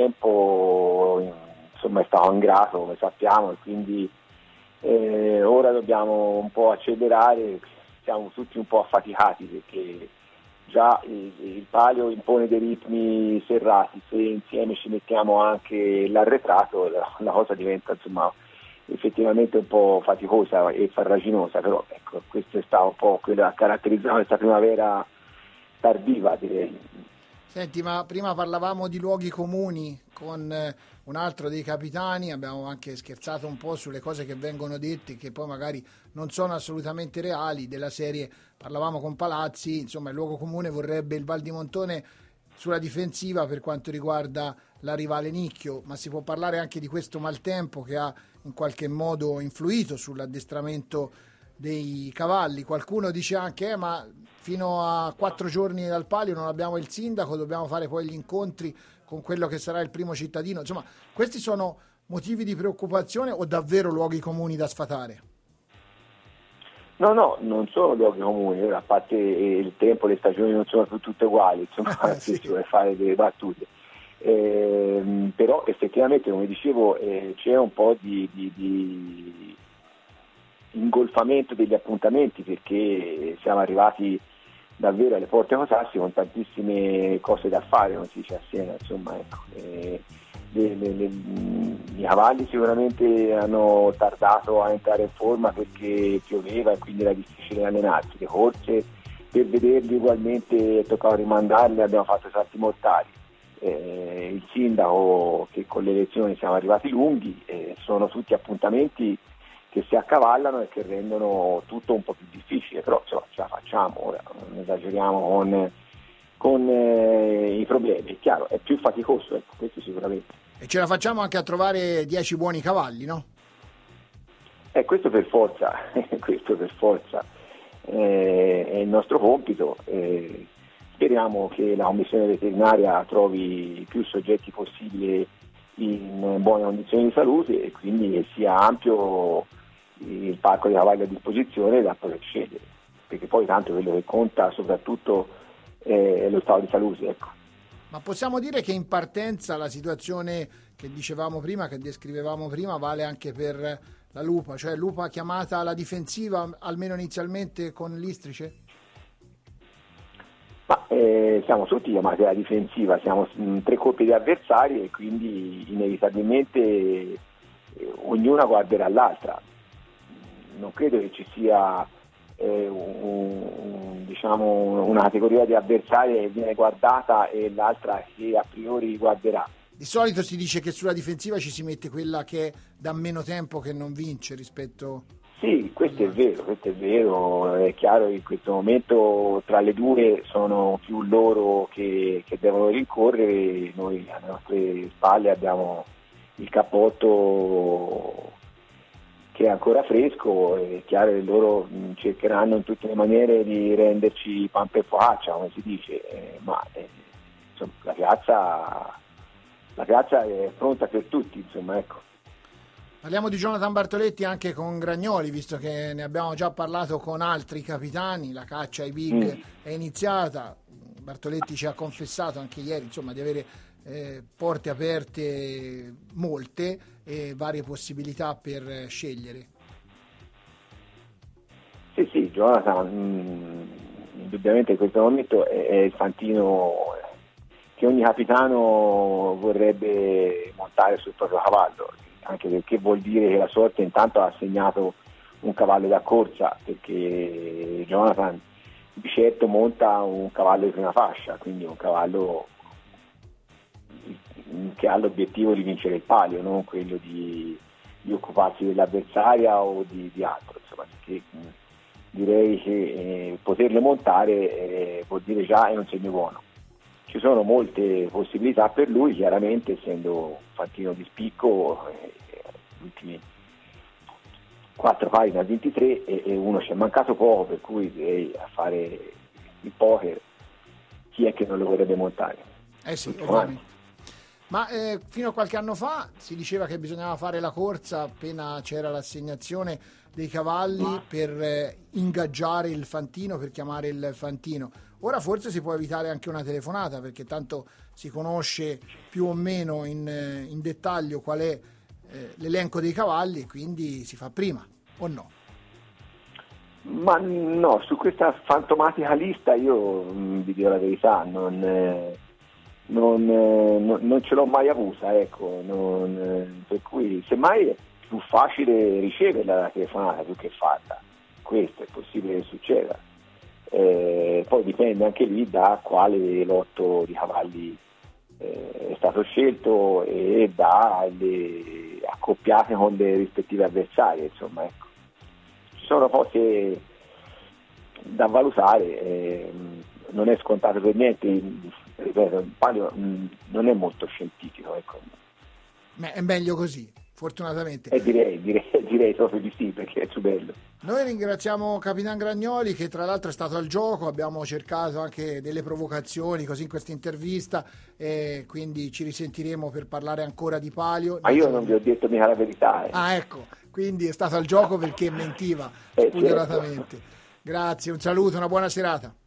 tempo insomma è stato ingrato, come sappiamo, e quindi ora dobbiamo un po' accelerare. Siamo tutti un po' affaticati perché già il palio impone dei ritmi serrati, se insieme ci mettiamo anche l'arretrato la cosa diventa insomma effettivamente un po' faticosa e farraginosa, però ecco, questo è stato un po' quello che ha caratterizzato questa primavera tardiva, direi. Senti, ma prima parlavamo di luoghi comuni con un altro dei capitani, abbiamo anche scherzato un po' sulle cose che vengono dette che poi magari non sono assolutamente reali, della serie parlavamo con Palazzi, insomma il luogo comune vorrebbe il Val di Montone sulla difensiva per quanto riguarda la rivale Nicchio, ma si può parlare anche di questo maltempo che ha in qualche modo influito sull'addestramento dei cavalli. Qualcuno dice anche ma fino a 4 giorni dal palio non abbiamo il sindaco, dobbiamo fare poi gli incontri con quello che sarà il primo cittadino. Insomma, questi sono motivi di preoccupazione o davvero luoghi comuni da sfatare? No, non sono luoghi comuni, a parte il tempo, le stagioni non sono più tutte uguali, insomma, sì. si vuole fare delle battute. Però effettivamente, come dicevo, c'è un po' di ingolfamento degli appuntamenti, perché siamo arrivati davvero alle porte Cosassi con tantissime cose da fare, come si dice a Siena, insomma, ecco. I cavalli sicuramente hanno tardato a entrare in forma perché pioveva e quindi era difficile allenarsi. Le corse, per vederli ugualmente toccava rimandarle, abbiamo fatto salti mortali. Il sindaco, che con le elezioni siamo arrivati lunghi, sono tutti appuntamenti che si accavallano e che rendono tutto un po' più difficile, però insomma, ce la facciamo, ora non esageriamo con i problemi. È chiaro, è più faticoso, ecco, questo sicuramente. E ce la facciamo anche a trovare 10 buoni cavalli, no? Questo per forza, questo per forza è il nostro compito. Speriamo che la commissione veterinaria trovi più soggetti possibili in buone condizioni di salute e quindi sia ampio il parco di cavalli a disposizione da poter scegliere, perché poi tanto quello che conta soprattutto è lo stato di salute, ecco. Ma possiamo dire che in partenza la situazione che dicevamo prima, che descrivevamo prima, vale anche per la Lupa, cioè Lupa chiamata alla difensiva almeno inizialmente con l'Istrice? Ma siamo tutti chiamati alla difensiva, siamo 3 coppie di avversari e quindi inevitabilmente ognuna guarderà l'altra. Non credo che ci sia una categoria di avversari che viene guardata e l'altra che a priori guarderà. Di solito si dice che sulla difensiva ci si mette quella che da meno tempo che non vince rispetto... Sì, questo è vero, è chiaro che in questo momento tra le due sono più loro che devono rincorrere, noi alle nostre spalle abbiamo il cappotto che è ancora fresco, è chiaro che loro cercheranno in tutte le maniere di renderci pan per focaccia, come si dice, ma insomma, la piazza è pronta per tutti, insomma, ecco. Parliamo di Jonathan Bartoletti anche con Gragnoli, visto che ne abbiamo già parlato con altri capitani, la caccia ai big è iniziata, Bartoletti ci ha confessato anche ieri insomma di avere porte aperte molte e varie possibilità per scegliere. Sì, Jonathan indubbiamente in questo momento è il fantino che ogni capitano vorrebbe montare sul proprio cavallo, anche perché vuol dire che la sorte intanto ha assegnato un cavallo da corsa, perché Jonathan di certo monta un cavallo di prima fascia, quindi un cavallo che ha l'obiettivo di vincere il palio, non quello di occuparsi dell'avversaria o di altro, insomma, perché direi che poterle montare vuol dire già è un segno buono. Ci sono molte possibilità per lui, chiaramente essendo un fantino di spicco, gli ultimi 4 pari da 23 e uno ci è mancato poco, per cui direi a fare il poker chi è che non lo vorrebbe montare? Sì, ovviamente. Ma fino a qualche anno fa si diceva che bisognava fare la corsa appena c'era l'assegnazione dei cavalli per ingaggiare il fantino, per chiamare il fantino. Ora forse si può evitare anche una telefonata, perché tanto si conosce più o meno in dettaglio qual è l'elenco dei cavalli, quindi si fa prima, o no? Ma no, su questa fantomatica lista io vi dico la verità, non ce l'ho mai avuta, ecco, per cui semmai è più facile riceverla la telefonata più che farla, questo è possibile che succeda. Poi dipende anche lì da quale lotto di cavalli è stato scelto e dalle accoppiate con le rispettive avversarie, insomma, ecco. Ci sono cose da valutare, non è scontato per niente, ripeto, il palio non è molto scientifico, ecco. Ma è meglio così, fortunatamente. Direi proprio di sì, perché è più bello. Noi ringraziamo Capitan Gragnoli, che tra l'altro è stato al gioco, abbiamo cercato anche delle provocazioni così in questa intervista, e quindi ci risentiremo per parlare ancora di palio. Ma io non vi ho detto mica la verità. Ah, ecco, quindi è stato al gioco perché mentiva spudoratamente. Certo. Grazie, un saluto, una buona serata.